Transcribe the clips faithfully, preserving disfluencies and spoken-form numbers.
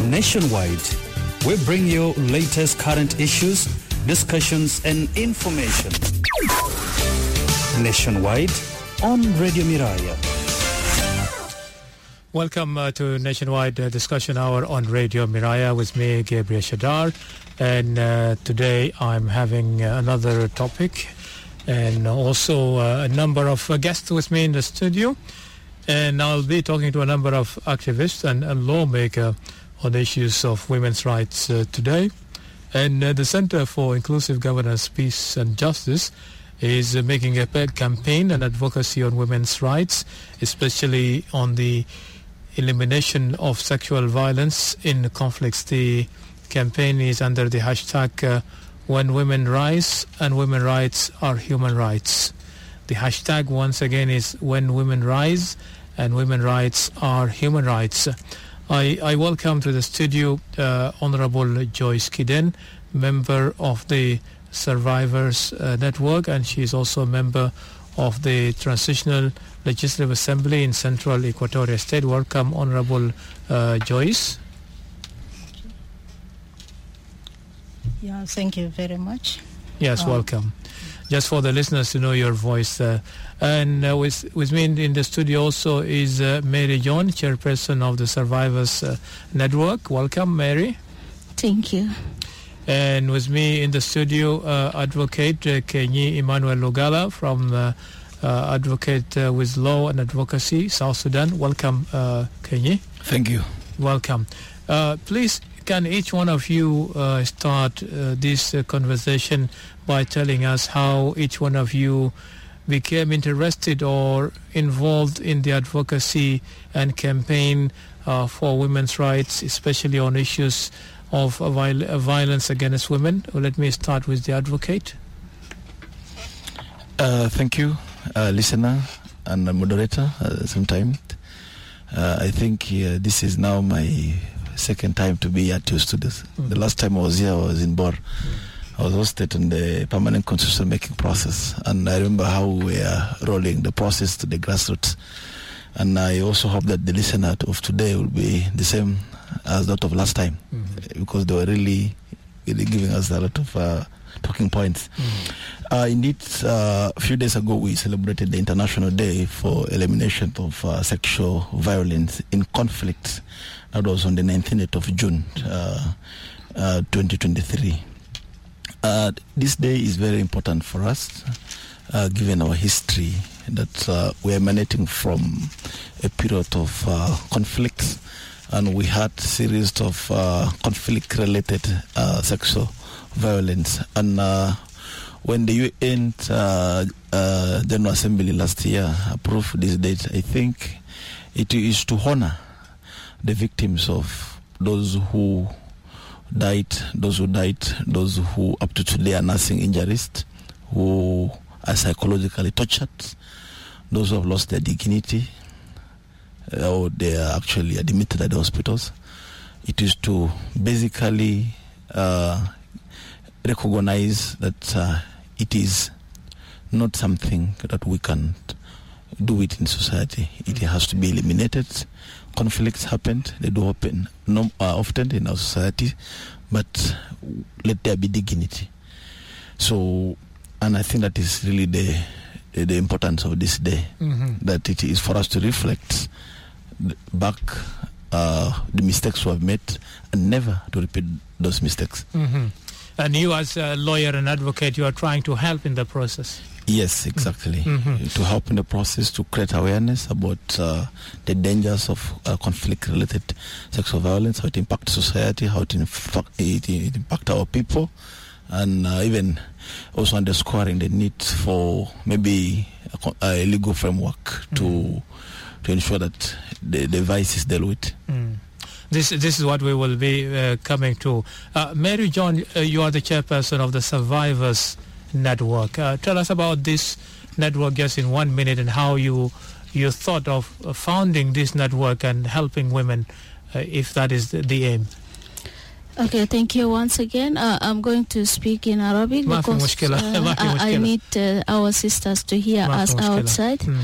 Nationwide, we bring you latest current issues, discussions and information. Nationwide on Radio Miraya. Welcome uh, to Nationwide uh, Discussion Hour on Radio Miraya with me, Gabriel Shadar. And uh, today I'm having uh, another topic and also uh, a number of uh, guests with me in the studio. And I'll be talking to a number of activists and, and lawmakers on issues of women's rights uh, today. And uh, the Center for Inclusive Governance, Peace and Justice is uh, making a paid campaign and advocacy on women's rights, especially on the elimination of sexual violence in conflicts. The campaign is under the hashtag uh, When Women Rise and Women Rights Are Human Rights. The hashtag once again is When Women Rise and Women Rights Are Human Rights. I, I welcome to the studio uh, Honorable Joyce Kiden, member of the Survivors uh, Network, and she is also a member of the Transitional Legislative Assembly in Central Equatoria State. Welcome, Honorable uh, Joyce. Yeah, thank you very much. Yes, um, welcome. Just for the listeners to know your voice. Uh, and uh, with, with me in, in the studio also is uh, Mary John, chairperson of the Survivors uh, Network. Welcome, Mary. Thank you. And with me in the studio, uh, Advocate uh, Kenyi Emmanuel Lugala from uh, uh, Advocate uh, with Law and Advocacy, South Sudan. Welcome, uh, Kenyi. Thank you. Welcome. Uh, please, can each one of you uh, start uh, this uh, conversation by telling us how each one of you became interested or involved in the advocacy and campaign uh, for women's rights, especially on issues of uh, viol- uh, violence against women? Well, let me start with the advocate. Uh, thank you, uh, listener and moderator at the same time. Uh, I think uh, this is now my second time to be at your studios. Mm-hmm. The last time I was here, I was in Bor. Mm-hmm. I was hosted in the permanent constitution making process, and I remember how we were rolling the process to the grassroots. And I also hope that the listener of today will be the same as that of last time, mm-hmm. because they were really, really giving us a lot of uh, talking points. Mm-hmm. Uh, indeed, uh, a few days ago we celebrated the International Day for Elimination of uh, Sexual Violence in Conflict. That was on the nineteenth of June, uh, uh, twenty twenty-three. Uh, this day is very important for us, uh, given our history, that uh, we are emanating from a period of uh, conflicts, and we had series of uh, conflict-related uh, sexual violence. And uh, when the U N uh, uh, General Assembly last year approved this date, I think it is to honor the victims of those who died, those who died, those who up to today are nursing injuries, who are psychologically tortured, those who have lost their dignity, uh, or they are actually admitted at the hospitals. It is to basically uh, recognize that uh, it is not something that we can do it in society. It has to be eliminated. Conflicts happened, they do happen no, uh, often in our society, but let there be dignity. So, and I think that is really the the, the importance of this day, mm-hmm. that it is for us to reflect back uh, the mistakes we have made and never to repeat those mistakes. Mm-hmm. And you as a lawyer and advocate, you are trying to help in the process. Yes, exactly. Mm-hmm. To help in the process to create awareness about uh, the dangers of uh, conflict-related sexual violence, how it impacts society, how it, inf- it, it impacts our people, and uh, even also underscoring the need for maybe a, a legal framework mm-hmm. to to ensure that the, the vice is dealt with. Mm. This this is what we will be uh, coming to. Uh, Mary John, uh, you are the chairperson of the Survivors Network. Uh, tell us about this network just in one minute and how you you thought of uh, founding this network and helping women, uh, if that is the, the aim. Okay, thank you once again. Uh, I'm going to speak in Arabic because uh, I, I need uh, our sisters to hear us outside. Hmm.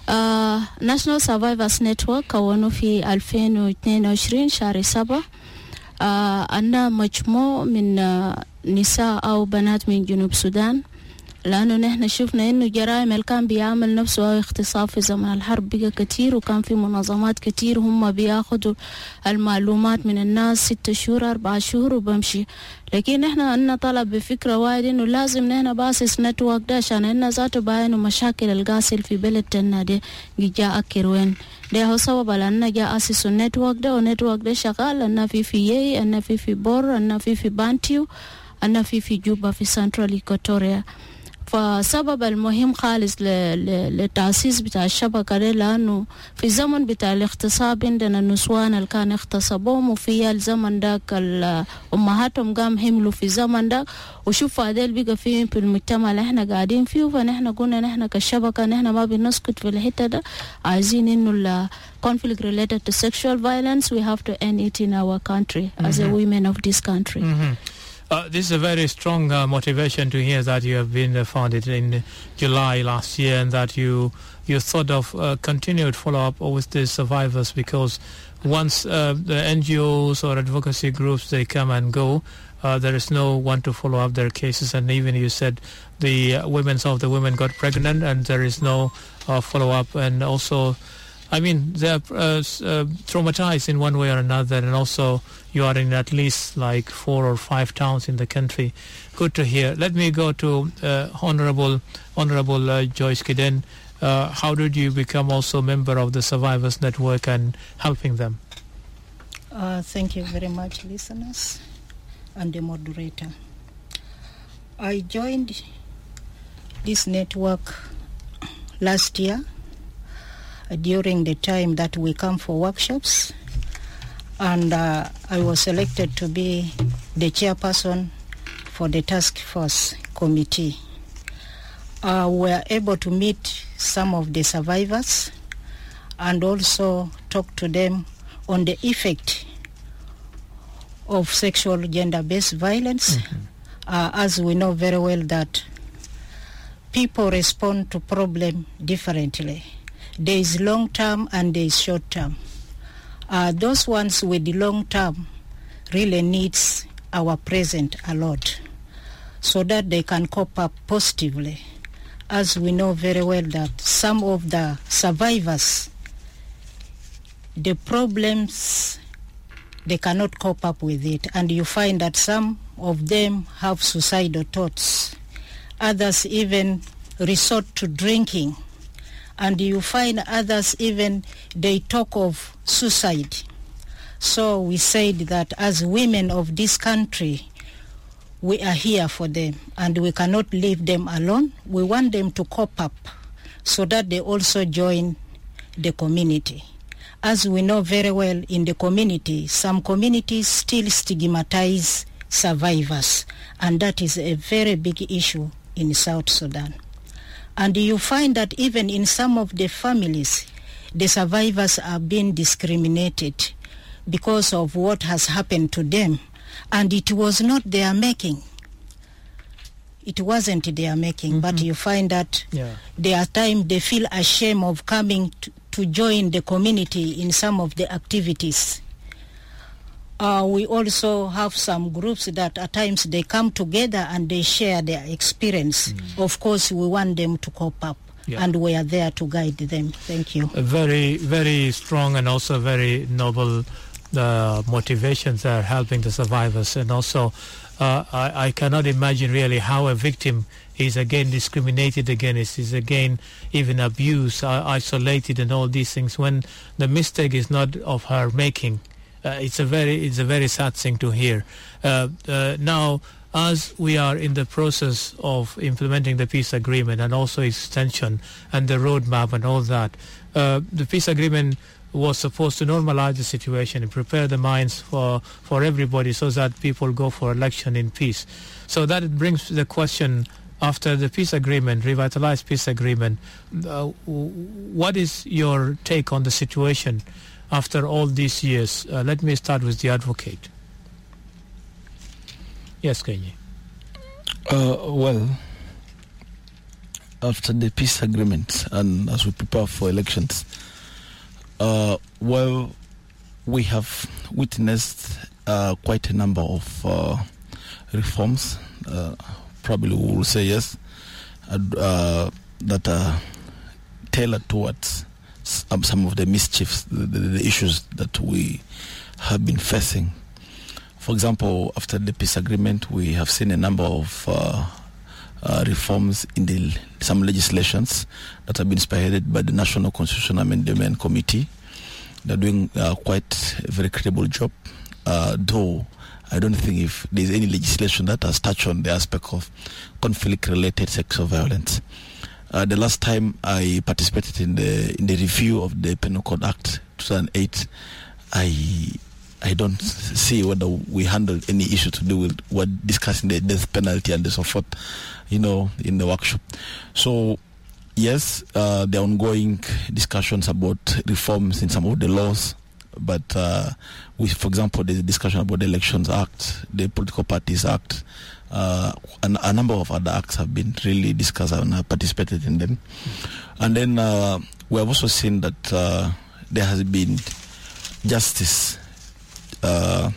Uh, National Survivors Network كونوا في ألفين واثنين وعشرين شهر سبعة عندنا مجموع من نساء أو بنات من جنوب السودان لأنه نحن شفنا إنه جرائم اللي كان بيعمل نفسه أو اغتصاب في زمن الحرب بقى كتير وكان في منظمات كتير هم بياخدوا المعلومات من الناس ستة شهور أربعة شهور وبمشي لكن نحن عندنا طلب بفكرة واحد إنه لازم نحن باسس نتورك ده عشان إننا ذاته باينوا مشاكل القاسل في بلد تنا ده جاء أكروين ده هو سبب لأننا جاء أسس النتورك ده والنتورك ده شغال لأننا في في يي أننا في في بور أننا في في بانتيو أننا في في جوبا في سنترال إيكواتوريا فسبب المهم خالص للتأسيس بتاع الشبكة ده لأنه في الزمن بتاع الاغتصاب عندنا النسوان اللي كان اغتصبوهم وفي الزمن داك أمهاتهم قام حملوا في الزمن داك وشوف هذيل بقى فيه في المجتمع اللي احنا قاعدين فيه فنحن قلنا نحن كالشبكة نحن ما بنسكت في الحتة ده عايزين إنه ال conflict related to sexual violence we have to end it in our country mm-hmm. as a women of this country. Mm-hmm. Uh, this is a very strong uh, motivation to hear that you have been uh, founded in July last year and that you you sort of uh, continued follow-up with the survivors because once uh, the N G Os or advocacy groups, they come and go, uh, there is no one to follow up their cases. And even you said the uh, women of the women got pregnant and there is no uh, follow-up. And also, I mean, they are uh, uh, traumatized in one way or another, and also you are in at least like four or five towns in the country. Good to hear. Let me go to uh, Honorable Honorable uh, Joyce Kiden. Uh, how did you become also a member of the Survivors Network and helping them? Uh, thank you very much, listeners and the moderator. I joined this network last year during the time that we come for workshops, and uh, I was selected to be the chairperson for the task force committee. Uh, we were able to meet some of the survivors and also talk to them on the effect of sexual gender-based violence. Mm-hmm. uh, as we know very well that people respond to problem differently. There is long-term and there is short-term. Uh, those ones with the long-term really needs our presence a lot so that they can cope up positively. As we know very well that some of the survivors, the problems, they cannot cope up with it. And you find that some of them have suicidal thoughts. Others even resort to drinking. And you find others even, they talk of suicide. So we said that as women of this country, we are here for them and we cannot leave them alone. We want them to cope up so that they also join the community. As we know very well in the community, some communities still stigmatize survivors, and that is a very big issue in South Sudan. And you find that even in some of the families, the survivors are being discriminated because of what has happened to them. And it was not their making. It wasn't their making, mm-hmm. but you find that yeah. there are times they feel ashamed of coming to, to join the community in some of the activities. Uh, we also have some groups that at times they come together and they share their experience. Mm. Of course, we want them to cope up, yeah. and we are there to guide them. Thank you. A very, very strong and also very noble uh, motivations are helping the survivors. And also, uh, I, I cannot imagine really how a victim is again discriminated against, is again even abused, uh, isolated and all these things when the mistake is not of her making. Uh, it's a very it's a very sad thing to hear. Uh, uh, now, as we are in the process of implementing the peace agreement and also extension and the roadmap and all that, uh, the peace agreement was supposed to normalize the situation and prepare the minds for, for everybody so that people go for election in peace. So that brings the question, after the peace agreement, revitalized peace agreement, uh, what is your take on the situation after all these years? Uh, let me start with the advocate. Yes, Kenyi. Uh, well, after the peace agreement and as we prepare for elections, uh, well, we have witnessed uh, quite a number of uh, reforms. Uh, probably we will say yes, uh, uh, that are tailored towards some, some of the mischiefs, the, the, the issues that we have been facing. For example, after the peace agreement, we have seen a number of uh, uh, reforms in the, some legislations that have been spearheaded by the National Constitutional Amendment Committee. They're doing uh, quite a very credible job, uh, though I don't think if there's any legislation that has touched on the aspect of conflict-related sexual violence. Uh, the last time I participated in the in the review of the Penal Code Act two thousand eight, I I don't see whether we handled any issue to do with what discussing the death penalty and so forth, you know, in the workshop. So yes, uh, there are ongoing discussions about reforms in some of the laws, but uh, we, for example, there's a discussion about the Elections Act, the Political Parties Act, uh, and a number of other acts have been really discussed and I participated in them. And then uh, we have also seen that uh, there has been justice uh,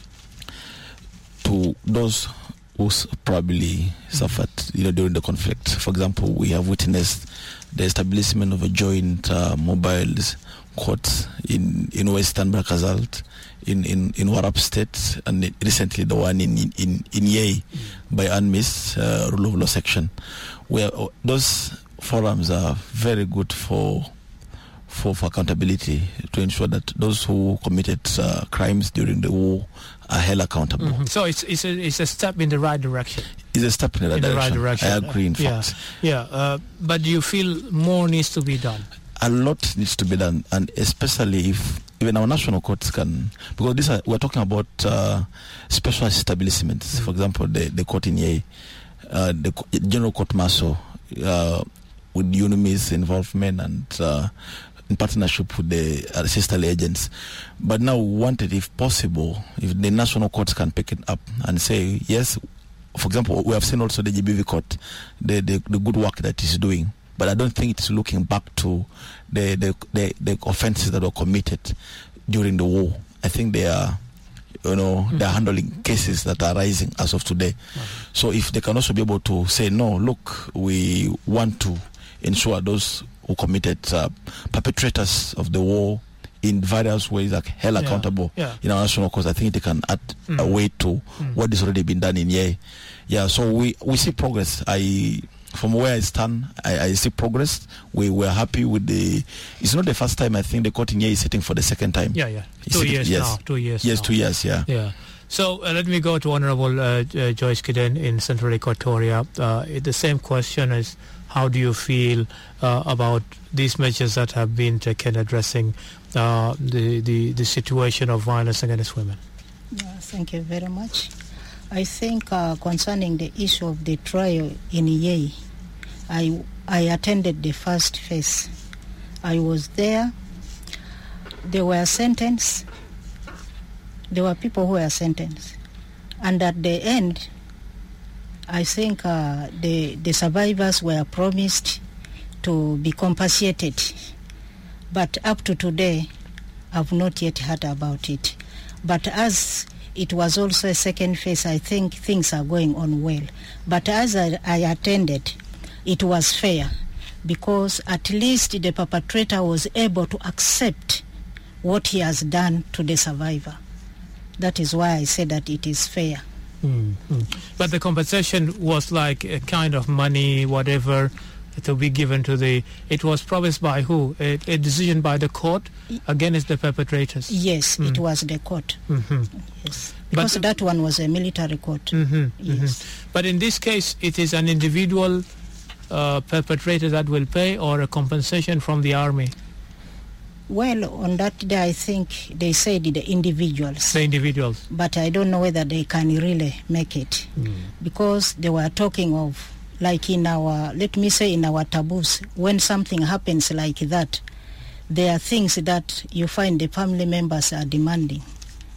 to those who probably suffered, you know, during the conflict. For example, we have witnessed the establishment of a joint uh, mobile court in, in Western Brakazalt, in, in, in Warrap State, and recently the one in in, in Yei by UNMISS, uh, Rule of Law Section, where those forums are very good for for, for accountability, to ensure that those who committed uh, crimes during the war are held accountable. Mm-hmm. So it's it's a, it's a step in the right direction. It's a step in the right, in direction. the right direction. I agree, in uh, fact. Yeah, yeah. Uh, but do you feel more needs to be done? A lot needs to be done, and especially if even our national courts can, because these are, we're talking about uh, special establishments. Mm-hmm. For example, the, the court in Yei, uh, the General Court Martial, uh, with UNMISS involvement and uh, in partnership with the uh, sister agents. But now we wanted, if possible, if the national courts can pick it up and say, yes, for example, we have seen also the G B V court, the, the, the good work that it's doing. But I don't think it's looking back to the, the, the, the offenses that were committed during the war. I think they are, you know, mm-hmm. they are handling cases that are rising as of today. Mm-hmm. So if they can also be able to say, no, look, we want to ensure those who committed uh, perpetrators of the war in various ways are held yeah. accountable yeah. in our national courts. I think they can add mm. a weight to mm. what has already been done in Yei. Yeah, so we, we see progress. I From where I stand, I, I see progress. We were happy with the... It's not the first time. I think the court in Yei is sitting for the second time. Yeah, yeah. It's Two sitting, years yes. now. Two years Yes, now. two years, yeah. Yeah. So uh, let me go to Honorable uh, uh, Joyce Kiden in Central Equatoria. Uh, the same question is, how do you feel uh, about these measures that have been taken addressing uh, the, the, the situation of violence against women? Yeah, thank you very much. I think uh, concerning the issue of the trial in Yei, I, I attended the first phase. I was there. There were sentenced. There were people who were sentenced. And at the end, I think uh, the, the survivors were promised to be compensated. But up to today, I've not yet heard about it. But as it was also a second phase, I think things are going on well. But as I, I attended, it was fair, because at least the perpetrator was able to accept what he has done to the survivor. That is why I say that it is fair. Mm-hmm. But the compensation was like a kind of money, whatever, to be given to the... It was promised by who? A, a decision by the court against the perpetrators? Yes, mm. it was the court. Mm-hmm. Yes, because but, that one was a military court. Mm-hmm, yes. Mm-hmm. But in this case, it is an individual uh, perpetrator that will pay, or a compensation from the army? Well, on that day, I think they said the individuals. The individuals. But I don't know whether they can really make it. Mm. Because they were talking of, like in our, let me say in our taboos, when something happens like that, there are things that you find the family members are demanding.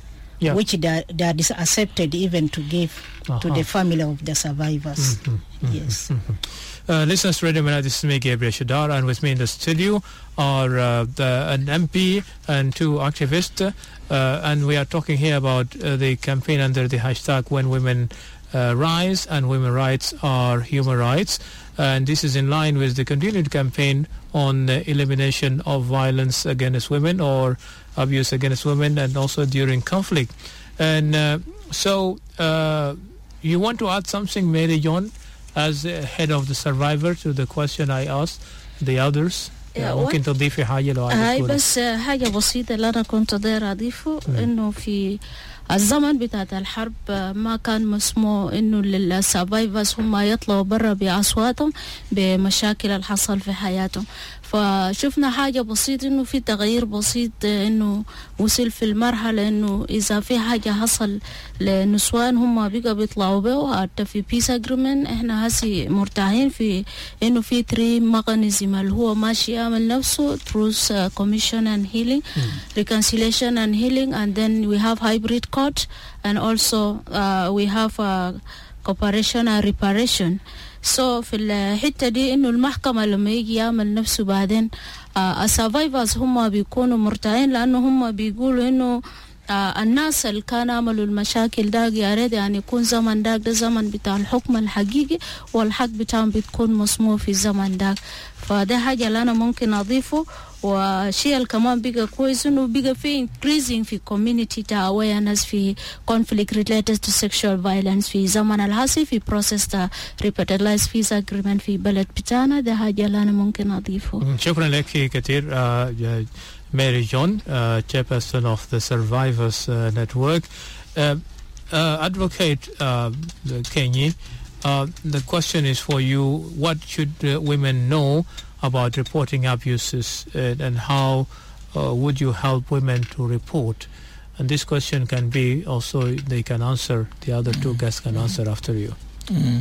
yeah. which they, they are accepted even to give uh-huh. to the family of the survivors. Mm-hmm, mm-hmm, yes. Mm-hmm. Uh, listeners, Radio Miraya, this is me, Gabriel Shadar, and with me in the studio are uh, the, an M P and two activists, uh, and we are talking here about uh, the campaign under the hashtag When Women uh, Rise, and women rights are human rights, and this is in line with the continued campaign on the elimination of violence against women or abuse against women, and also during conflict. And uh, so uh, you want to add something, Mary John, as head of the survivor, to the question I asked the others؟ ممكن تضيفي حاجة لو هاي بس حاجة بسيطة اللي أنا كنت داير أضيفه إنه في الزمن بتاعت الحرب ما كان مسموح إنه للسرفايفرز هم يطلعوا برا بأصواتهم بمشاكل اللي حصل في حياتهم. فشفنا حاجة بسيطة إنه في تغيير بسيط إنه وصل في المرحلة إنه إذا في حاجة حصل للنسوان هم بيقى بيطلعوا به حتى في peace agreement. إحنا هسي مرتاحين في إنه في three mechanism اللي هو ماشي يعمل نفسه truth uh, commission and healing, mm. reconciliation and healing, and then we have hybrid court, and also uh, we have uh, cooperation and reparation. So في الحتة دي إنه المحكمة لما يجي يعمل نفسه بعدين السرفايفرز هم بيكونوا مرتاحين لأنه هم بيقولوا إنه الناس اللي كانوا عملوا المشاكل ده يا ريت يعني يكون زمن داك ده زمن بتاع الحكم الحقيقي والحق بتاعهم بتكون مسموع في الزمن داك. فده حاجة اللي أنا ممكن أضيفه. وشيء اللي كمان بيجا كويس إنه بيجا في increasing في community تا awareness في conflict related to sexual violence في زمن الحالي في process تا repeatedized peace agreement في بلد بتاعنا. ده حاجة اللي أنا ممكن أضيفه. شكرا لك كثير Mary John, uh, chairperson of the Survivors uh, Network. Uh, uh, Advocate uh, Kenyi, uh, the question is for you: what should uh, women know about reporting abuses, uh, and how uh, would you help women to report? And this question can be also, they can answer, the other two guests can answer after you. Mm.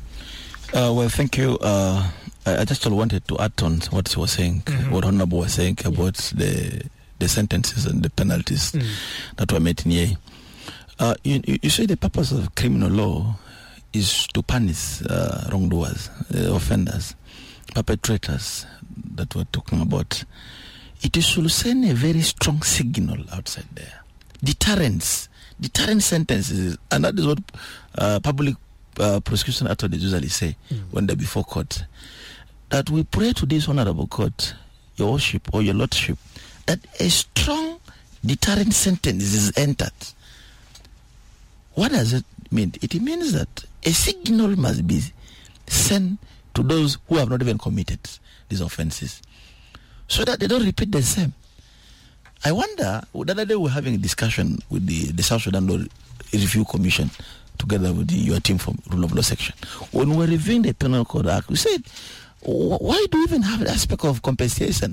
Uh, well, thank you. Uh, I, I just wanted to add on what he was saying, mm-hmm. what Honorable was saying about yeah. the the sentences and the penalties mm. that were made in Yei. Uh, you, you say the purpose of criminal law is to punish uh, wrongdoers, uh, offenders, perpetrators that we're talking about. It is to send a very strong signal outside there. Deterrence, deterrent sentences, and that is what uh, public uh, prosecution attorneys usually say mm. when they're before court. That we pray to this honorable court, your worship or your lordship, that a strong deterrent sentence is entered. What does it mean? It means that a signal must be sent to those who have not even committed these offenses, so that they don't repeat the same. I wonder, the other day we were having a discussion with the, the South Sudan Law Review Commission, together with the, your team from Rule of Law Section. When we were reviewing the Penal Code Act, we said, why do we even have the aspect of compensation?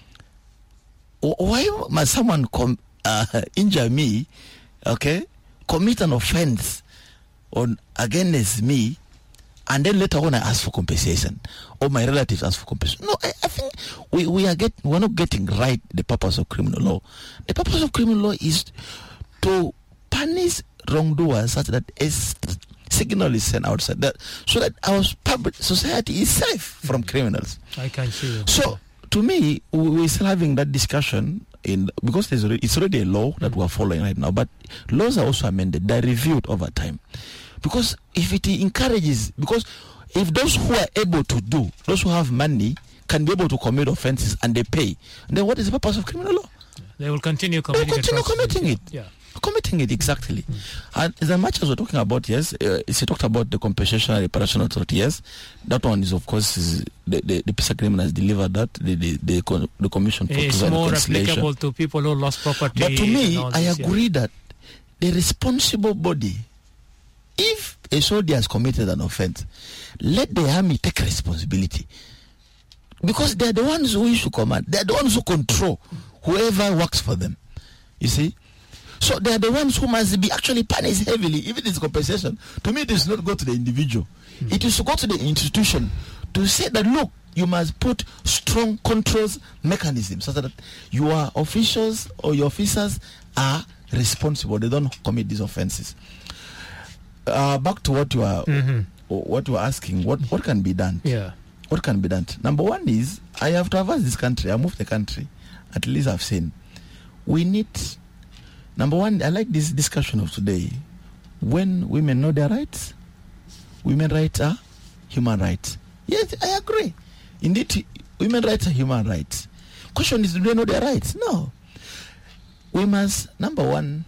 Why must someone com- uh, injure me, okay, commit an offense on against me, and then later on I ask for compensation, or my relatives ask for compensation? No, I, I think we, we are get we're not getting right the purpose of criminal law. The purpose of criminal law is to punish wrongdoers such that a signal is sent outside, that so that our public society is safe from criminals. I can see you. So to me, we're still having that discussion in because there's already, it's already a law that we're following right now, but laws are also amended, they're reviewed over time. Because if it encourages, because if those who are able to do, those who have money, can be able to commit offenses and they pay, then what is the purpose of criminal law? They will continue committing they will continue committing it. Yeah. Committing it, exactly. Mm. And as much as we're talking about, yes, uh, she talked about the Compensation and Reparation Authority, yes, that one is, of course, is the, the, the peace agreement has delivered that, the the, the, the Commission for It's more applicable to people who lost property. But to me, I this, agree yeah. that the responsible body, if a soldier has committed an offense, let the army take responsibility. Because they're the ones who issue command. They're the ones who control whoever works for them. You see? So they are the ones who must be actually punished heavily, even this compensation. To me, it does not go to the individual. Mm-hmm. It is to go to the institution to say that, look, you must put strong controls mechanisms so that your officials or your officers are responsible. They don't commit these offenses. Uh, back to what you are, mm-hmm. what you are asking. What what can be done? Yeah. What can be done? Number one is I have traversed this country. I moved the country. At least I've seen. We need. Number one, I like this discussion of today. When women know their rights, women rights are human rights. Yes, I agree. Indeed, women rights are human rights. Question is, do they know their rights? No. We must, number one,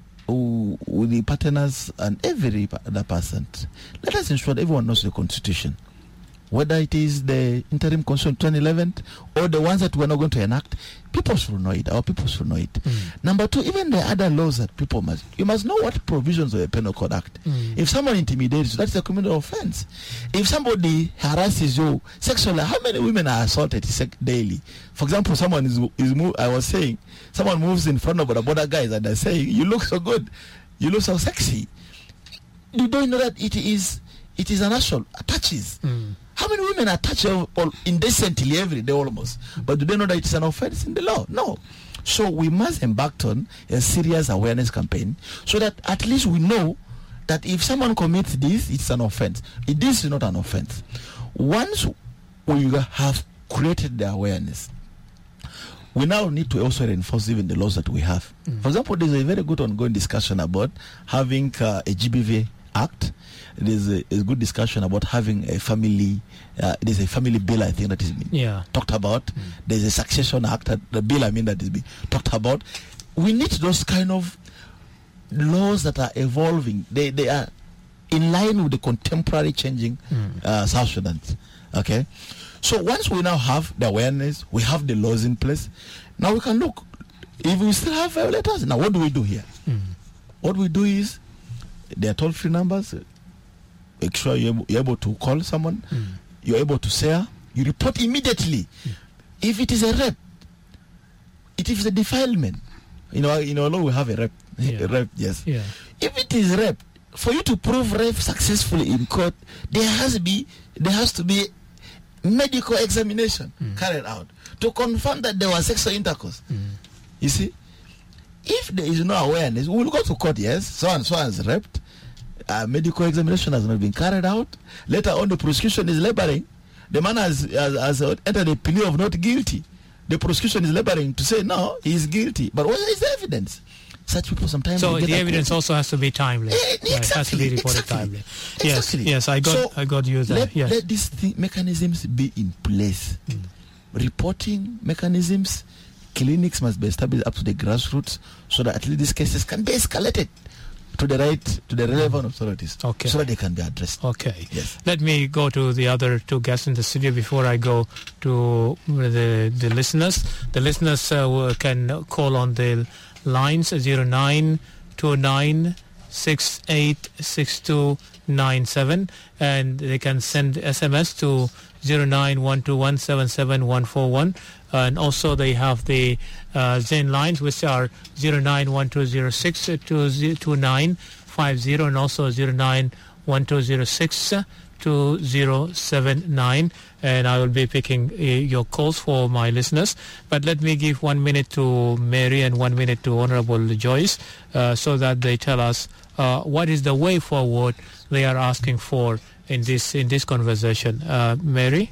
with the partners and every other person, let us ensure that everyone knows the Constitution. Whether it is the interim constitution twenty eleven or the ones that we're not going to enact, people should know it. Our people should know it. Mm. Number two, even the other laws that people must, you must know what provisions of the Penal Code Act. Mm. If someone intimidates you, that's a criminal offense. If somebody harasses you sexually, how many women are assaulted daily? For example, someone is, is move, I was saying, someone moves in front of the border guys and they're saying, you look so good, you look so sexy. You don't know that it is, it is an assault, touches. Mm. How many women are touched indecently every day almost? But do they know that it's an offense in the law? No. So we must embark on a serious awareness campaign so that at least we know that if someone commits this, it's an offense. It is not an offense. Once we have created the awareness, we now need to also reinforce even the laws that we have. Mm. For example, there's a very good ongoing discussion about having uh, a G B V Act. There's a, a good discussion about having a family. Uh, there's a family bill, I think, that is being yeah. talked about. Mm. There's a succession act, that, the bill, I mean, that is being talked about. We need those kind of laws that are evolving. They they are in line with the contemporary changing mm. uh, South Sudan. Okay, so once we now have the awareness, we have the laws in place. Now we can look. If we still have violators, now what do we do here? Mm. What we do is there are toll-free numbers. Make sure you're, you're able to call someone, mm. you're able to share, you report immediately. Mm. If it is a rape, it is a defilement. You know, you know, we have a rape, yeah. a rape, yes. Yeah. If it is rape, for you to prove rape successfully in court, there has to be there has to be medical examination mm. carried out to confirm that there was sexual intercourse. Mm. You see, if there is no awareness, we will go to court. Yes, so and so is raped. Uh, medical examination has not been carried out. Later on, the prosecution is laboring. The man has, has, has entered a plea of not guilty. The prosecution is laboring to say, no, he is guilty. But what is the evidence? Such people sometimes... So the evidence also has to be timely. Eh, exactly. Right, has to be reported exactly. timely. Exactly. Yes, yes, I got, so I got you there. Let, yes. let these th- mechanisms be in place. Mm. Reporting mechanisms, clinics must be established up to the grassroots so that at least these cases can be escalated to the right, to the relevant authorities, okay. so that they can be addressed. Okay. Yes. Let me go to the other two guests in the studio before I go to the the listeners. The listeners uh, can call on the lines zero nine two nine six eight six two nine seven, and they can send S M S to zero nine one two one seven seven one four one. And also they have the uh, Zen lines, which are zero nine one two zero six two nine five zero and also zero nine one two zero six two zero seven nine. And I will be picking uh, your calls for my listeners. But let me give one minute to Mary and one minute to Honorable Joyce uh, so that they tell us uh, what is the way forward they are asking for in this in this conversation. Uh, Mary?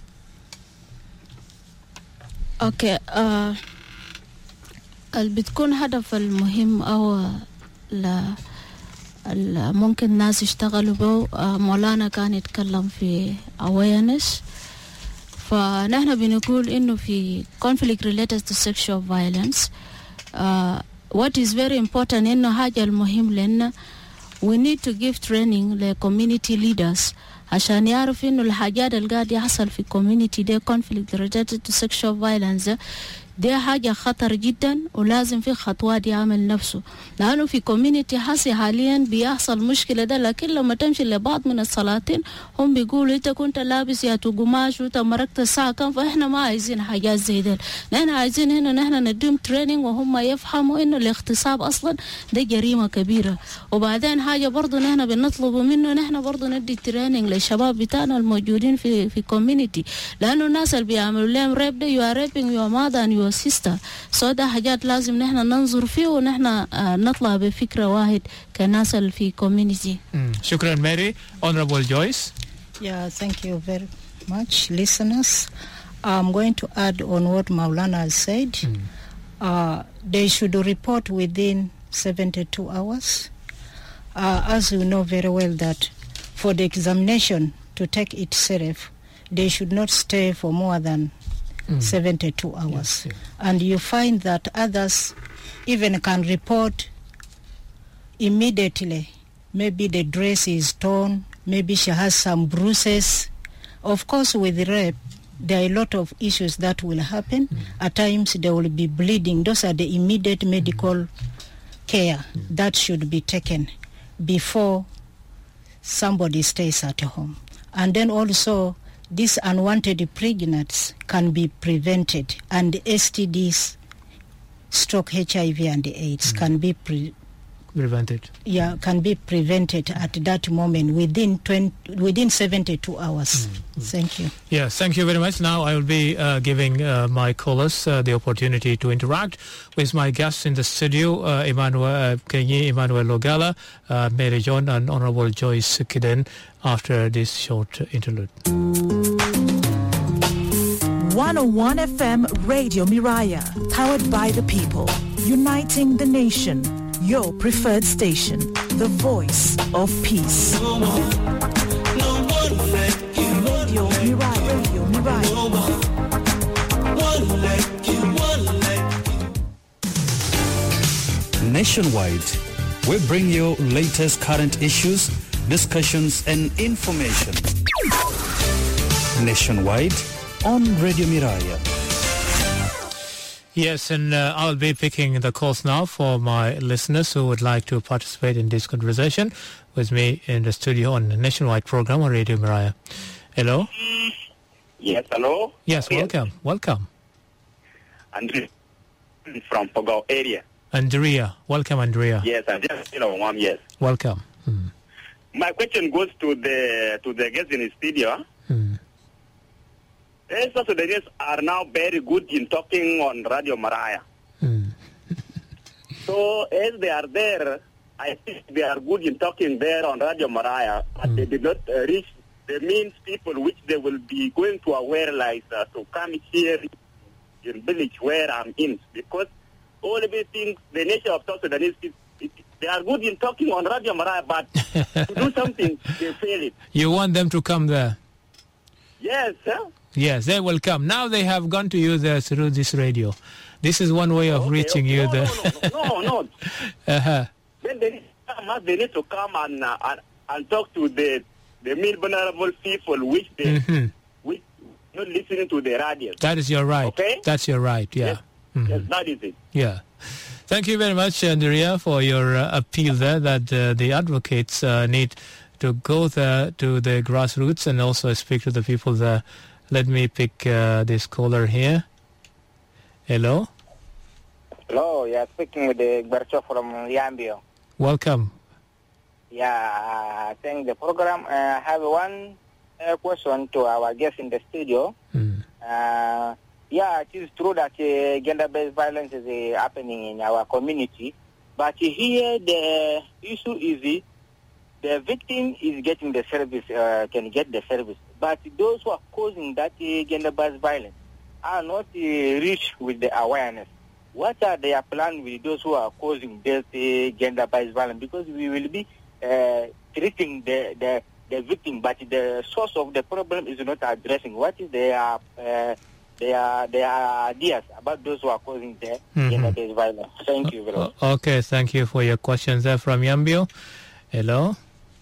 اوكي آه اللي بتكون هدف المهم او لا ممكن الناس يشتغلوا به آه مولانا كان يتكلم في awareness. فنحن بنقول انه في conflict related to sexual violence uh, what is very important انه حاجة المهم لنا we need to give training ل community leaders عشان يعرف انه الحاجات اللي قاعد يحصل في community ده conflict related to sexual violence دي حاجة خطر جدا ولازم في خطوات يعمل نفسه لأنه في community حسي حاليا بيحصل مشكلة ده لكن لما تمشي لبعض من السلاطين هم بيقولوا انت كنت لابس يا قماش وانت مركت الساعة كم فاحنا ما عايزين حاجات زي ده نحن عايزين هنا نحن نديم تريننج وهم يفهموا انه الاغتصاب اصلا ده جريمة كبيرة وبعدين حاجة برضو نحن بنطلب منه نحن برضو ندي تريننج للشباب بتاعنا الموجودين في في community لأنه الناس اللي بيعملوا لهم ريب ده you are raping your mother and you to assist her. So ده حاجات لازم نحن ننظر فيه ونحن نطلع بفكرة واحد كناس في community. شكرا Mary. Honorable Joyce. Yeah, thank you very much, listeners. I'm going to add on what Maulana has said. Mm. Uh, they should report within seventy-two hours. Uh, as you know very well that for the examination to take itself, they should not stay for more than mm. seventy-two hours. Yes, yes. And you find that others even can report immediately. Maybe the dress is torn, maybe she has some bruises. Of course, with rape, there are a lot of issues that will happen. Mm. At times, there will be bleeding. Those are the immediate medical mm. care mm. that should be taken before somebody stays at home. And then also, these unwanted pregnancies can be prevented, and S T Ds, stroke H I V and AIDS mm. can be pre- prevented. Yeah, can be prevented at that moment within twenty, within seventy-two hours. Mm. Thank you. Yes, thank you very much. Now I will be uh, giving uh, my callers uh, the opportunity to interact with my guests in the studio, uh, Emmanuel uh, Kenyi, Emmanuel Logala, uh, Mary John, and Honorable Joyce Kiden after this short interlude. one oh one F M Radio Miraya, powered by the people, uniting the nation. Your preferred station, the voice of peace. No more, no one like you. Radio Miraya, Radio Miraya. No more, one like you, one like you. Nationwide, we bring you latest current issues, discussions and information. Nationwide on Radio Miraya. Yes, and uh, I'll be picking the calls now for my listeners who would like to participate in this conversation with me in the studio on the Nationwide program on Radio Miraya. Hello? Yes, hello? Yes, welcome, yes. welcome. Andrea from Pogao area. Andrea, welcome Andrea. Yes, I'm just, you know, mom, yes. Welcome. Hmm. My question goes to the to the guests in the studio. Hmm. South Sudanese are now very good in talking on Radio Maraya. Mm. So as they are there, I think they are good in talking there on Radio Maraya, but mm. they did not uh, reach the means people which they will be going to aware like uh, to come here in village where I'm in. Because all of these things, the nature of South Sudanese, it, it, they are good in talking on Radio Maraya, but to do something, they fail it. You want them to come there? Yes, sir. Yes, they will come. Now they have gone to you there through this radio. This is one way of okay, reaching okay. you no, there. No, no, no, no. no. uh-huh. Then they need, to come, they need to come and, uh, and and talk to the the more vulnerable people, which they mm-hmm. which not listening to the radio. That is your right. Okay, that's your right. Yeah, yes, mm-hmm. yes that is it. Yeah. Thank you very much, Andrea, for your uh, appeal there that uh, the advocates uh, need to go there to the grassroots and also speak to the people there. Let me pick uh, this caller here. Hello? Hello, you're speaking with the Bercho from Yambio. Welcome. Yeah, I uh, think the program, uh, I have one uh, question to our guest in the studio. Mm. Uh, yeah, it is true that uh, gender-based violence is uh, happening in our community, but here the issue is uh, the victim is getting the service, uh, can get the service. But those who are causing that uh, gender-based violence are not uh, reached with the awareness. What are their plans with those who are causing this uh, gender-based violence? Because we will be uh, treating the, the the victim, but the source of the problem is not addressing. What is their uh, their their ideas about those who are causing the mm-hmm. gender-based violence? Thank you very much. Okay, thank you for your questions there from Yambio. Hello.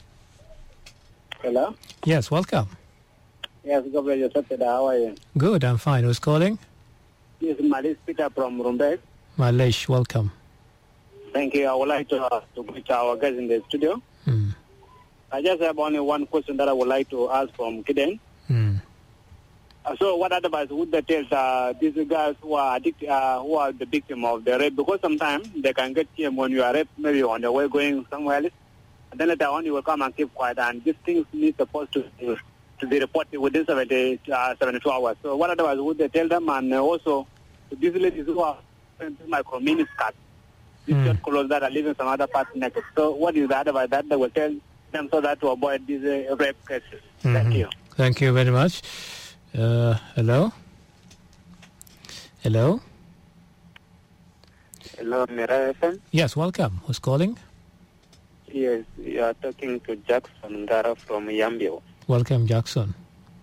Hello. Yes, welcome. Yes, Gabriel, how are you? Good, I'm fine. Who's calling? This is Malish Peter from Rumbek. Malish, welcome. Thank you. I would like to, uh, to greet our guys in the studio. Mm. I just have only one question that I would like to ask from Kiden. Mm. Uh, so what advice would they tell uh, these guys who are addicted, uh, who are the victim of the rape? Because sometimes they can get here when you are raped, maybe on the way going somewhere else. And then later on you will come and keep quiet. And these things need supposed to to be reported within seventy, uh, seventy-two hours. So what advice would they tell them? And uh, also, to these ladies who are my communist card. These Mm. short clothes that are living some other parts naked. So what is the advice that they will tell them so that to avoid these uh, rape cases? Mhm. Thank you. Thank you very much. Uh, hello? Hello? Hello, Mira F M. Yes, welcome. Who's calling? Yes, you are talking to Jackson Ngara from Yambio. Welcome, Jackson.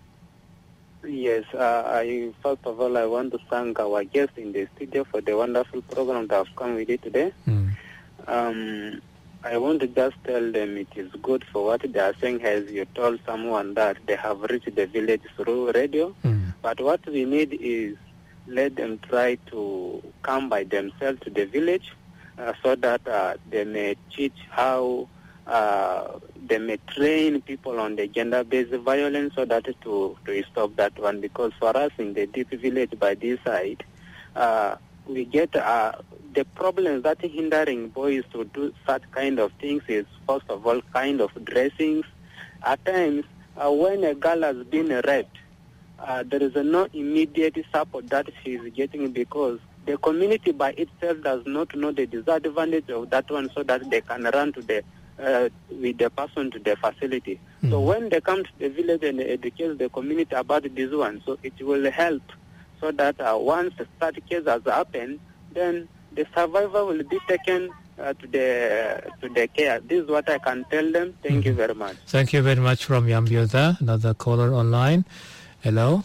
Yes, uh, I first of all I want to thank our guests in the studio for the wonderful program that have come with it today. Mm. Um, I want to just tell them it is good for what they are saying, as you told someone that they have reached the village through radio. Mm. But what we need is let them try to come by themselves to the village uh, so that uh, they may teach how uh, they may train people on the gender-based violence so that to, to stop that one. Because for us in the deep village by this side, uh, we get uh, the problems that hindering boys to do such kind of things is, first of all, kind of dressings. At times, uh, when a girl has been raped, uh, there is a no immediate support that she is getting because the community by itself does not know the disadvantage of that one so that they can run to the uh, with the person to the facility. Mm. So when they come to the village and educate the community about this one, so it will help so that uh, once such case has happened, then the survivor will be taken uh, to the to the care. This is what I can tell them. Thank mm. you very much. Thank you very much from Yambio there. Another caller online. Hello?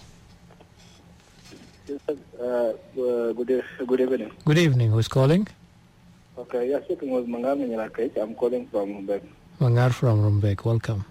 Yes, uh, uh, good, e- good evening. Good evening. Who's calling? Okay, you're speaking with Mangami Nyalakait. I'm calling from Rumbek. Mangar from Rumbek. Welcome.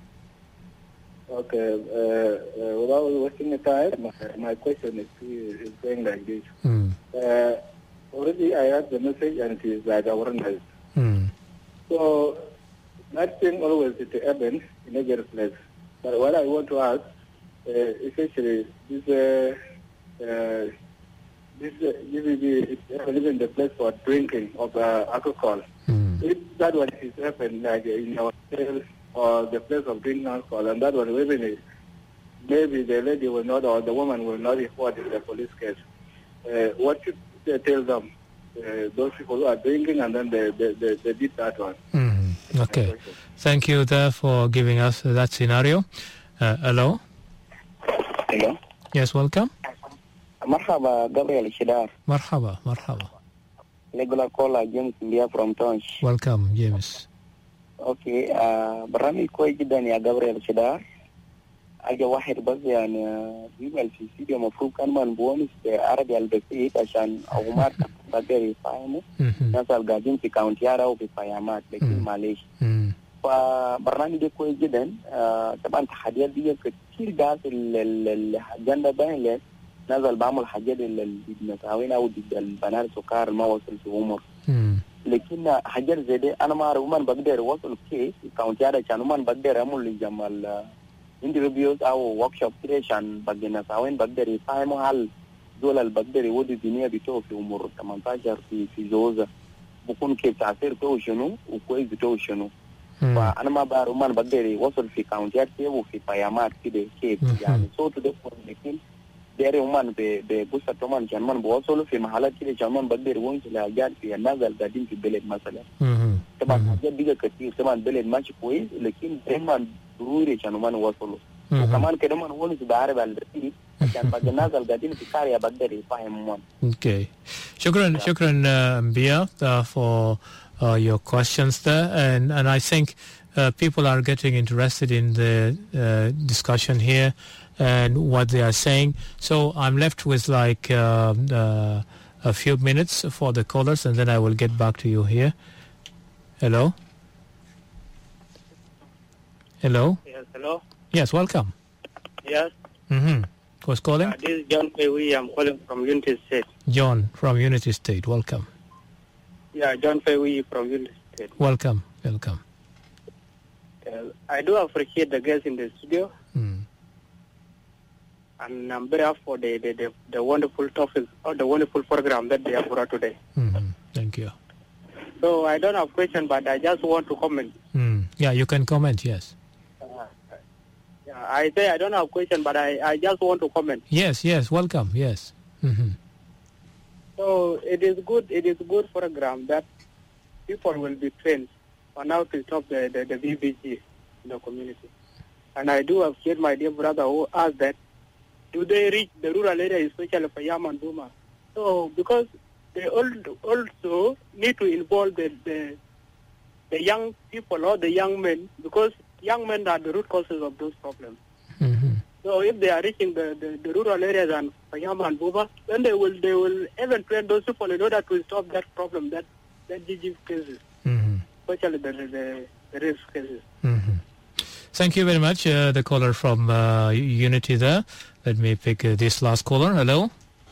Okay, uh, uh, without wasting the time, my, my question is, is going like this. Mm. Uh, already I heard the message and it is like awareness. Mm. So, that thing always is to happen in every place. But what I want to ask, uh, essentially, this, uh, uh, this, uh, this is the, even the place for drinking of uh, alcohol. Mm. If that one is happened, like in our hotel or the place of drinking alcohol, and that one maybe, maybe the lady will not, or the woman will not report in the police case. Uh, what should they tell them? Uh, those people who are drinking and then they, they, they, they did that one. Mm. Okay. Thank you there for giving us that scenario. Uh, hello? Hello? Yes, welcome. Marhaba, Gabriel Shidar. Marhaba, marhaba. Regular caller, James India from Tonch. Welcome, James. Okay, uh, برامج كويس جدا يا جابريل شدار. أجا واحد بس يعني بيبقى الفيديو المفروض كان منبونس عربي البسيط عشان أغمار بقدر يفهموا الناس القاعدين في كاونتيارا وفي فيامات لكن معلش. فبرنامج ده كويس جدا. طبعا تحديات دي كتير قاعد الجنة باين نزل بعمل حاجات ضد المساوين أو ضد البنات سكر ما وصل في عمر. لكن حاجات زي دي أنا ما أعرف من بقدر وصل كيس كاونتيارا عشان من بقدر أعمل جمال interviews أو workshop كده عشان بقدر نساوين بقدر يفهموا هل دول اللي بقدر يودي الدنيا بتوع في عمر ثمانية عشر في في زوجة بكون كيف تأثير تو شنو وكويس تو شنو. فأنا ما بعرف من بقدر يوصل في كاونتيات كده وفي قيامات كده كيف يعني صوت ده لكن داري ومان ببوسة تومان عشان من بوصلوا في محلات كده عشان من بقدر يوصل لحاجات في الناس اللي قاعدين في البلد مثلا. طبعا حاجات دي كتير طبعا البلد ماشي كويس لكن دايما ضروري عشان من وصلوا. وكمان كده من ونس بعرف الرصيد عشان بعد الناس اللي قاعدين في كاريا بقدر يفهموا. Okay. شكرا شكرا أنبياء for uh, your questions there, and and I think uh, people are getting interested in the uh, discussion here and what they are saying. So I'm left with like uh, uh, a few minutes for the callers, and then I will get back to you here. Hello? Hello? Yes, hello? Yes, welcome. Yes. Mm-hmm. Who's calling? Uh, this is John Fewi. I'm calling from Unity State. John from Unity State. Welcome. Yeah, John Fewi from Unity State. Welcome. Welcome. Uh, I do appreciate the guests in the studio. Mm. And I'm very happy for the, the, the, the wonderful topic or the wonderful program that they have brought today. Mm-hmm. Thank you. So I don't have a question, but I just want to comment. Mm. Yeah, you can comment, yes. Uh, yeah, I say I don't have a question, but I, I just want to comment. Yes, yes, welcome, yes. Mm-hmm. So it is good. It is a good program that people will be trained on how to stop the, the, the V B G in the community. And I do appreciate my dear brother who asked that, do they reach the rural area, especially for Yam and Buma? So because they also need to involve the, the the young people or the young men, because young men are the root causes of those problems. Mm-hmm. So if they are reaching the, the, the rural areas and Fayama and Buba, then they will they will even train those people in order to stop that problem, that that G G cases, mm-hmm. especially the the, the rape cases. Mm-hmm. Thank you very much, uh, the caller from uh, Unity there. Let me pick uh, this last caller. Hello.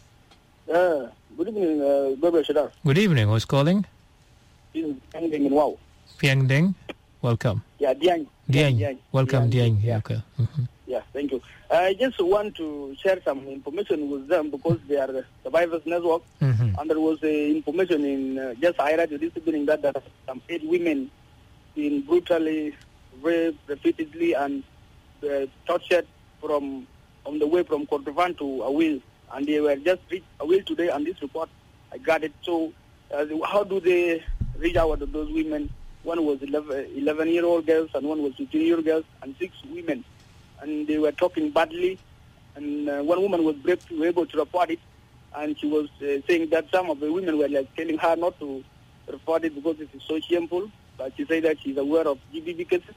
Uh, good evening, uh, Gabriel Shadar. Good evening. Who's calling? This is Piang Deng in Wow. Piang Deng. Welcome. Yeah, Diang. Diang. Diang. Welcome, Diang. Diang. Yeah. Okay. Mm-hmm. Yeah, thank you. I just want to share some information with them because they are the Survivors Network. Mm-hmm. And there was uh, information in uh, just I read this evening that there are some eight women being brutally raped repeatedly and uh, tortured from on the way from Kordofan to Awil. And they were just reached Awil today, and this report, I got it. So uh, how do they reach out to those women? One was eleven-year-old girls, and one was fifteen-year-old girls, and six women. And they were talking badly. And uh, one woman was brave to be able to report it. And she was uh, saying that some of the women were like telling her not to report it because it is so shameful. But she said that she's aware of G B V cases.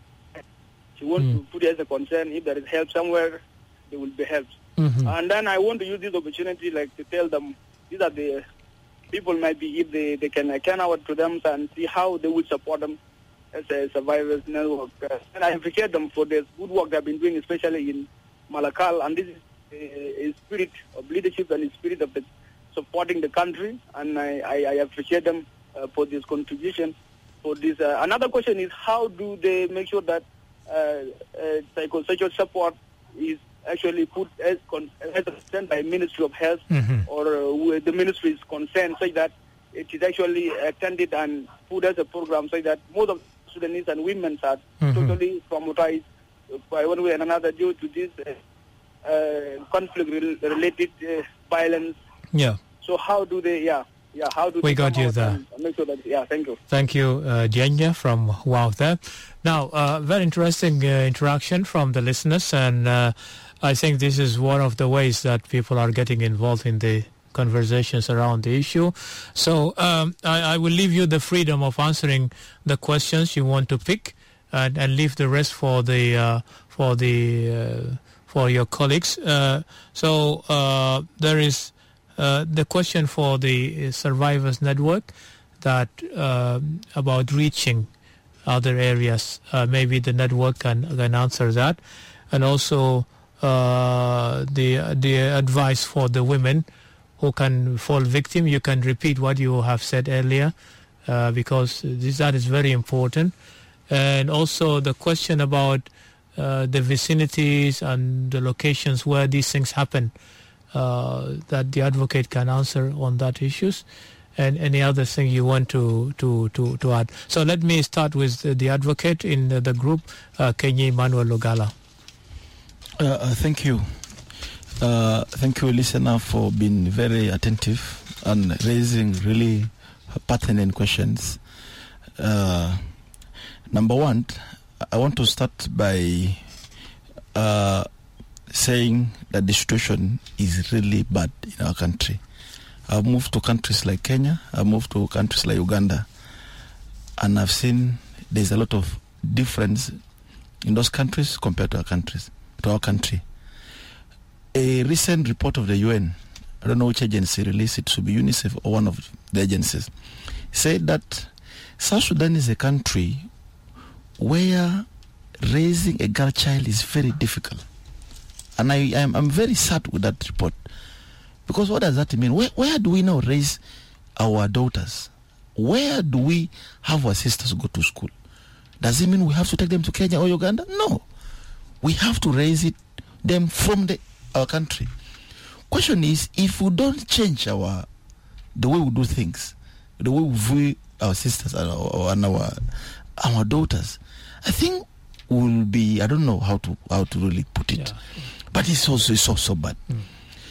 She wants mm. to put it as a concern. If there is help somewhere, they will be helped. Mm-hmm. And then I want to use this opportunity like to tell them these are the people might be, if they, they can turn out to them and see how they will support them as a Survivors Network. Uh, and I appreciate them for the good work they've been doing, especially in Malakal. And this is a, a spirit of leadership and a spirit of the, supporting the country. And I, I, I appreciate them uh, for this contribution. For this, uh, another question is how do they make sure that uh, uh, psychosocial support is actually put as, con- as concerned by Ministry of Health mm-hmm. or uh, the ministry is concerned, so that it is actually attended and put as a program, so that most of Sudanese and women are mm-hmm. totally traumatized by one way and another due to this uh, uh, conflict-related uh, violence. Yeah. So how do they? Yeah, yeah. How do we they got you there? Make sure that, yeah. Thank you. Thank you, uh, Dianya from Wow there. Now, uh, very interesting uh, interaction from the listeners, and uh, I think this is one of the ways that people are getting involved in the conversations around the issue. So um, I, I will leave you the freedom of answering the questions you want to pick, and, and leave the rest for the uh, for the uh, for your colleagues. Uh, so uh, there is uh, the question for the Survivors Network that uh, about reaching other areas. Uh, maybe the network can can answer that, and also uh, the the advice for the women who can fall victim. You can repeat what you have said earlier, uh, because this, that is very important. And also the question about uh, the vicinities and the locations where these things happen, uh, that the advocate can answer on that issues. And any other thing you want to, to, to, to add. So let me start with the, the advocate in the, the group, uh, Kenyi Manuel Lugala. Uh, uh, thank you. Uh, thank you, listener, for being very attentive and raising really pertinent questions. Uh, number one, I want to start by uh, saying that the situation is really bad in our country. I've moved to countries like Kenya, I've moved to countries like Uganda, and I've seen there's a lot of difference in those countries compared to our countries, to our country. A recent report of the U N, I don't know which agency released it, should be UNICEF or one of the agencies, said that South Sudan is a country where raising a girl child is very difficult. And I am I'm very sad with that report. Because what does that mean? Where, where do we now raise our daughters? Where do we have our sisters go to school? Does it mean we have to take them to Kenya or Uganda? No. We have to raise it them from the, our country. Question is, if we don't change our the way we do things, the way we view our sisters and our, and our, our daughters, I think we'll be, I don't know how to how to really put it, yeah. but it's also, it's also bad. Mm.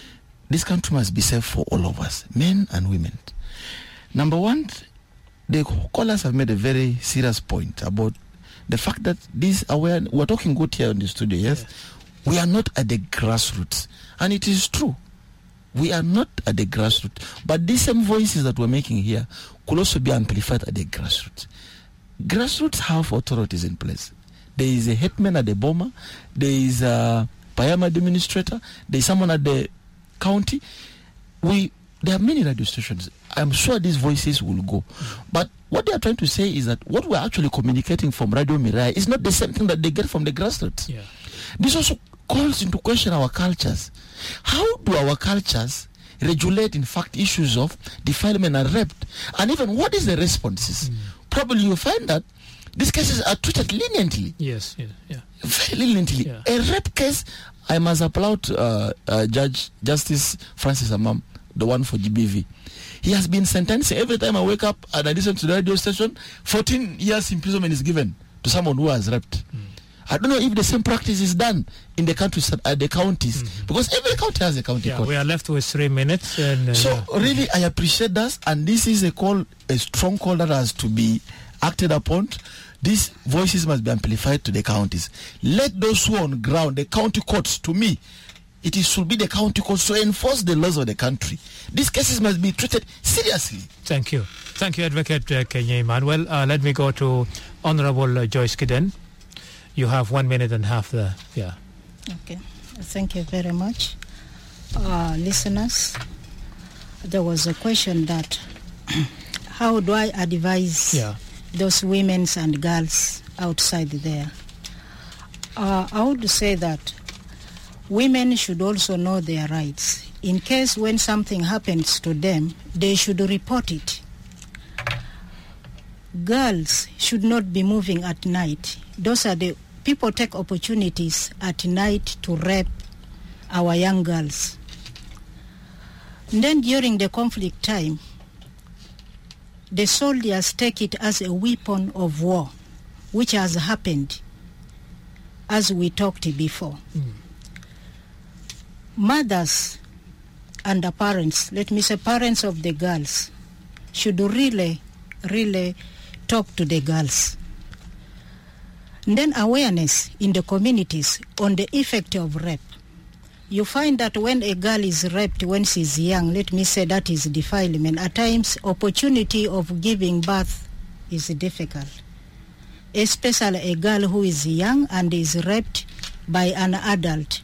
this country must be safe for all of us, men and women. Number one, the callers have made a very serious point about the fact that this aware, we're talking good here in the studio, yes? yes? We are not at the grassroots. And it is true. We are not at the grassroots. But these same voices that we're making here could also be amplified at the grassroots. Grassroots have authorities in place. There is a hetman at the Boma. There is a Payama administrator. There is someone at the county. We There are many radio stations. I'm sure these voices will go. But what they are trying to say is that what we're actually communicating from Radio Mirai is not the same thing that they get from the grassroots. Yeah. This also calls into question our cultures. How do our cultures regulate, in fact, issues of defilement and rape? And even what is the responses? Mm. Probably you'll find that these cases are treated leniently. Yes, yeah, yeah. Very leniently. Yeah. A rape case, I must applaud uh, uh, Judge Justice Francis Amam, the one for G B V. He has been sentenced. Every time I wake up and I listen to the radio station, fourteen years imprisonment is given to someone who has raped. Mm. I don't know if the same practice is done in the countries, uh, the counties, mm-hmm. because every county has a county yeah, court. We are left with three minutes. And, uh, so yeah. really, I appreciate that, and this is a call, a strong call that has to be acted upon. These voices must be amplified to the counties. Let those who are on ground, the county courts, to me, it is, should be the county courts to enforce the laws of the country. These cases must be treated seriously. Thank you. Thank you, Advocate uh, Kenya Emmanuel. Uh, let me go to Honorable uh, Joyce Kiden. You have one minute and a half there. Yeah. Okay. Thank you very much. Uh, listeners, there was a question that how do I advise yeah. those women and girls outside there? Uh, I would say that women should also know their rights. In case when something happens to them, they should report it. Girls should not be moving at night. Those are the people take opportunities at night to rape our young girls. And then during the conflict time, the soldiers take it as a weapon of war, which has happened, as we talked before. Mm. Mothers and the parents, let me say parents of the girls, should really, really talk to the girls. And then awareness in the communities on the effect of rape. You find that when a girl is raped when she's young, let me say that is defilement. At times, opportunity of giving birth is difficult. Especially a girl who is young and is raped by an adult.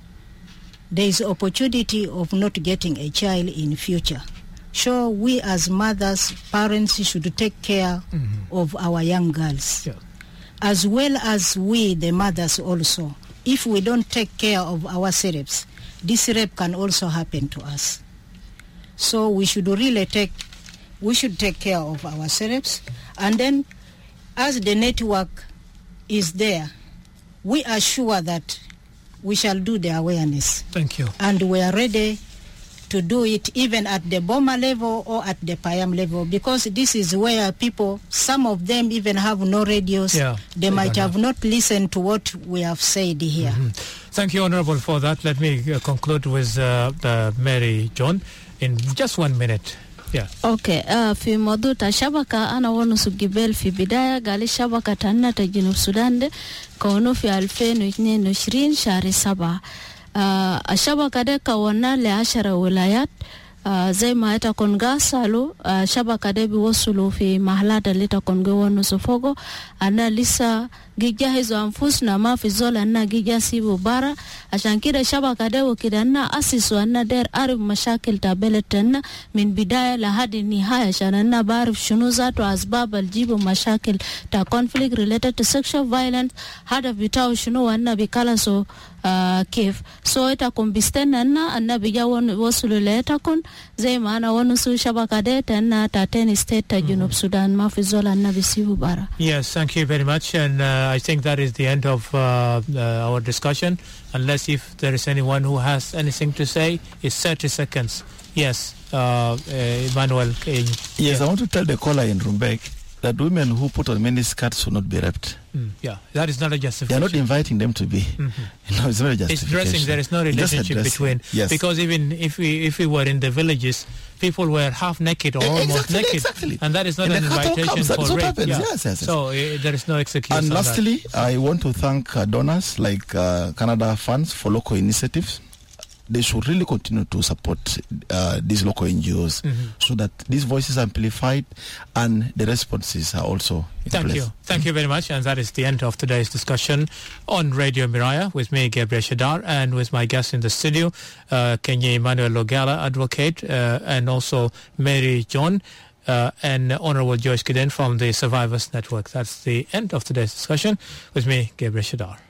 There is opportunity of not getting a child in future. So we as mothers, parents should take care mm-hmm. of our young girls. Yeah. As well as we, the mothers also. If we don't take care of ourselves, this rape can also happen to us. So we should really take, we should take care of ourselves. And then, as the network is there, we are sure that we shall do the awareness. Thank you. And we are ready to do it even at the Boma level or at the Payam level, because this is where people, some of them even have no radios. Yeah, they, they might have know. not listened to what we have said here. Mm-hmm. Thank you, Honorable, for that. Let me uh, conclude with uh, uh, Mary John in just one minute. Yeah. Okay. Uh, في موضوع الشبكة أنا ونص جبال في بداية قال الشبكة تنا تجنوب السودان ده كونوا في ألفين واثنين وعشرين شهر سبعة. Uh, الشبكة ده كونا لعشر ولايات uh, زي ما يتكون قاسلوا uh, شبكة ده بيوصلوا في محلات اللي تكون جوانو سفوقو أنا لسه جيجاهزو أنفسنا ما في زول أنا جيجا سيبو بارا عشان كده شبكة ده وكده أنا أسسوا أنا دير أعرف مشاكل تابلتنا من بداية لحد النهاية عشان أنا بعرف شنو ذات وأسباب الجيبوا مشاكل تا conflict related to sexual violence هذا بتاعو شنو أنا بيكالسو Uh, كيف سو itakum bistena na anna bijawan wasulu letakun zay maana wanusu shabaka data na tateni state ta junub Sudan ma fi zola na bisibu bara. Yes, thank you very much, and uh, I think that is the end of uh, uh, our discussion, unless if there is anyone who has anything to say. It's thirty seconds. Yes, uh, uh, Emmanuel. Uh, yes, yeah. I want to tell the caller in Rumbek that women who put on many skirts should not be raped. Mm, yeah, that is not a justification. They are not inviting them to be. Mm-hmm. No, it's not a justification. It's dressing. There is no relationship between. Yes. Because even if we if we were in the villages, people were half naked or almost exactly, naked, exactly. and that is not in an invitation for what rape. Happens. Yeah. Yes, yes, yes. So uh, there is no excuse. And on lastly, that. I want to thank uh, donors like uh, Canada Funds for local initiatives. They should really continue to support uh, these local N G Os mm-hmm. so that these voices are amplified and the responses are also in Thank place. you. Thank you very much. And that is the end of today's discussion on Radio Miraya with me, Gabriel Shadar, and with my guest in the studio, uh, Kenya Emmanuel Logala, advocate, uh, and also Mary John, uh, and Honorable Joyce Kiden from the Survivors Network. That's the end of today's discussion with me, Gabriel Shadar.